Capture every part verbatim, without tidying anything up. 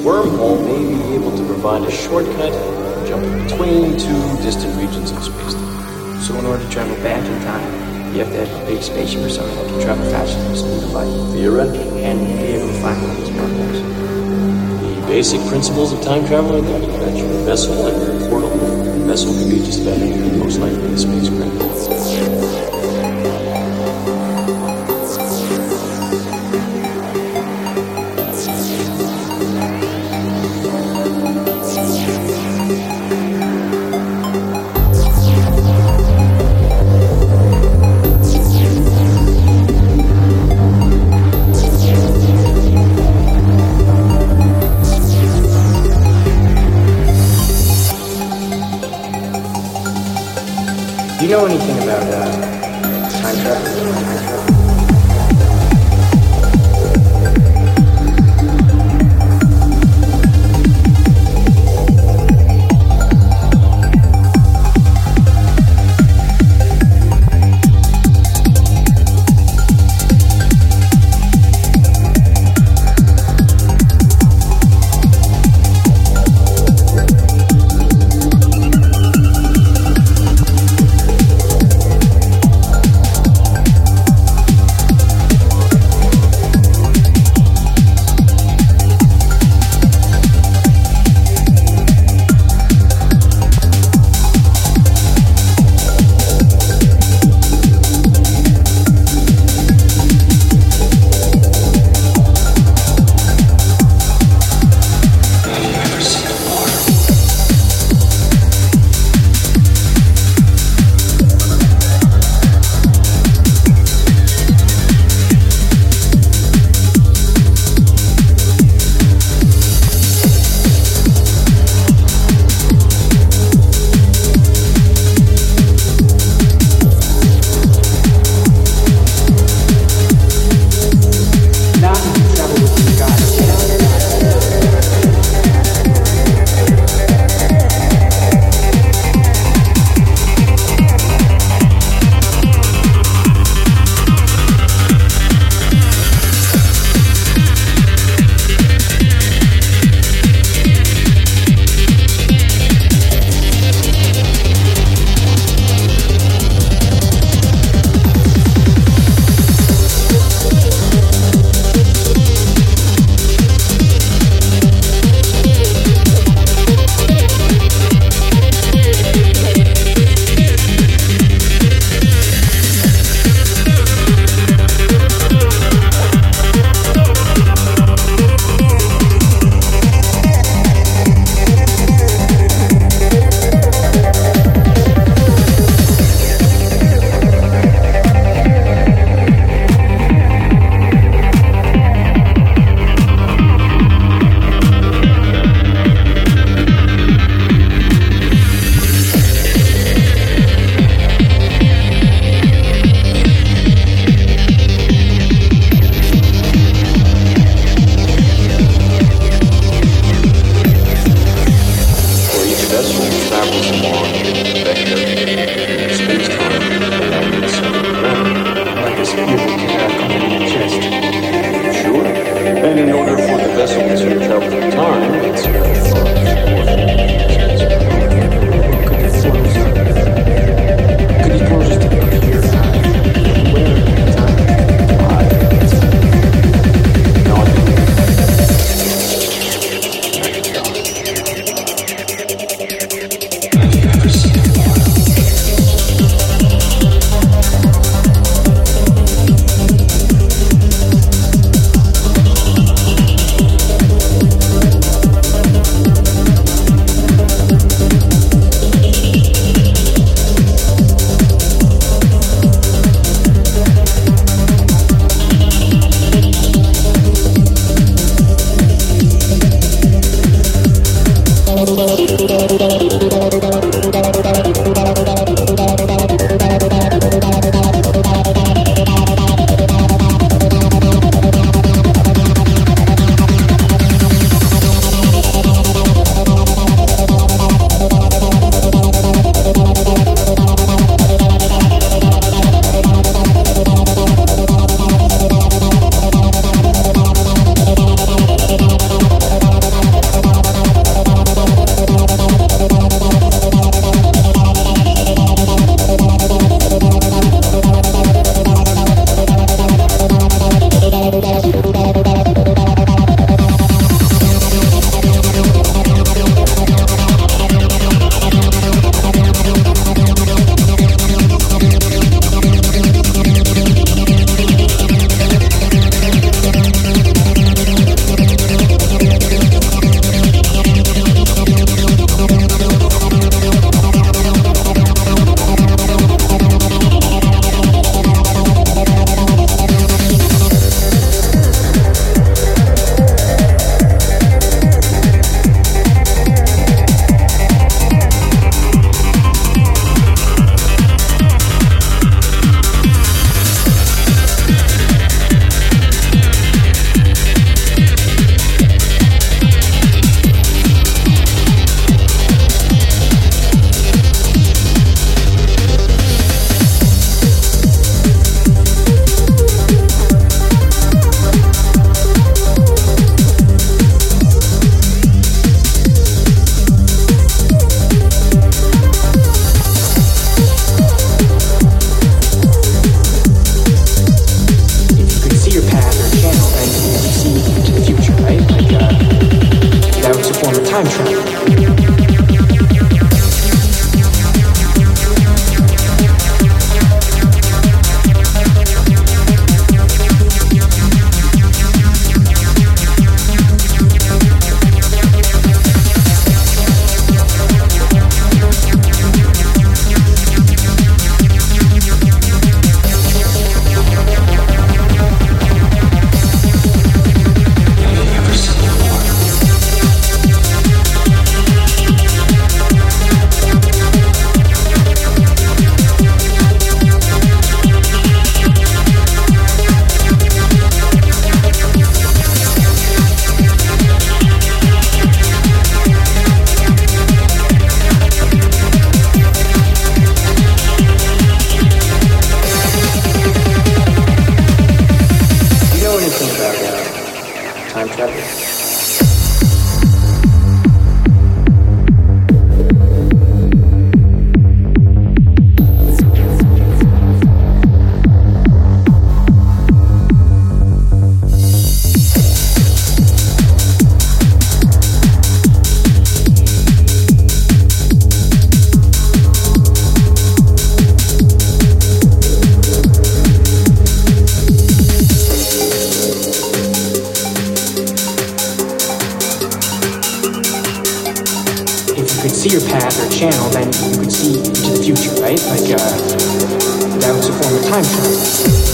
wormhole may be able to provide a shortcut jumping between two distant regions of space. So in order to travel back in time, you have to have a big spaceship or something that can travel faster than the speed of light. Theoretically. And be able to find one of these wormholes. The basic principles of time travel are that you got your vessel and your portal. The vessel can be just about anything, most likely a spacecraft. Do you know anything about uh, time travel? Time travel? travel. If you could see your path or channel, then you could see into the future, right? Like, uh, that was a form of time travel.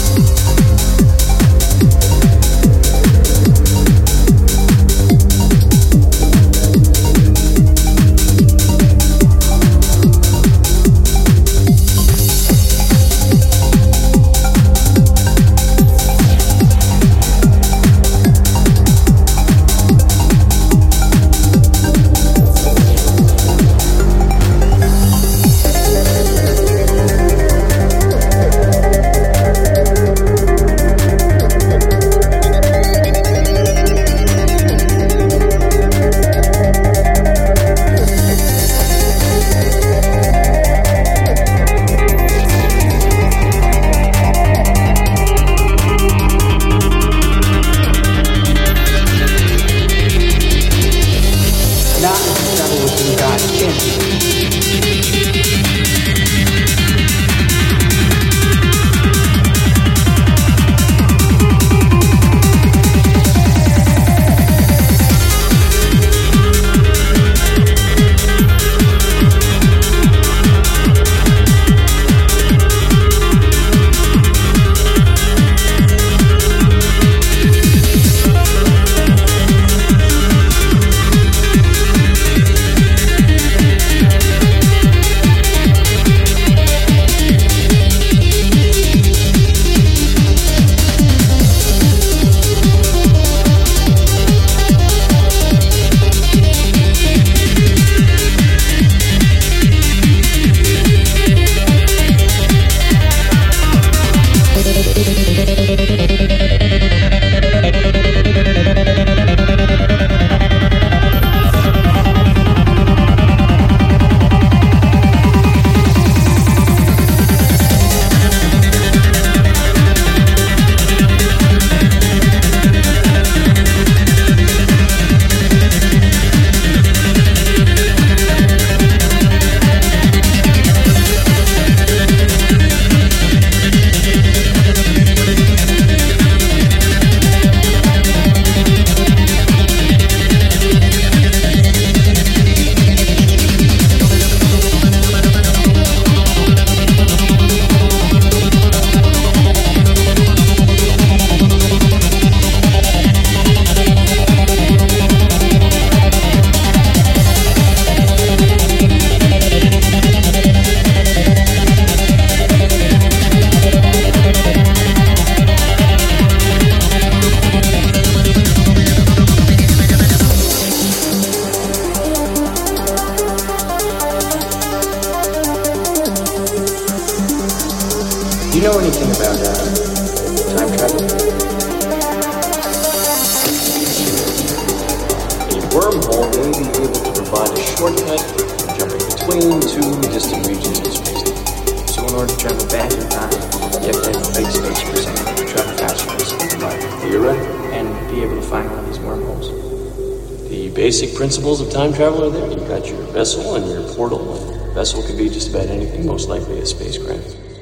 Do you know anything about uh, time travel? A wormhole may be able to provide a shortcut for jumping between two distant regions of space. So in order to travel back in time, you have to have a big spaceship or something to travel faster than speed of light. You're right. And be able to find one of these wormholes. The basic principles of time travel are there. You've got your vessel and your portal. Your vessel could be just about anything, most likely a spacecraft.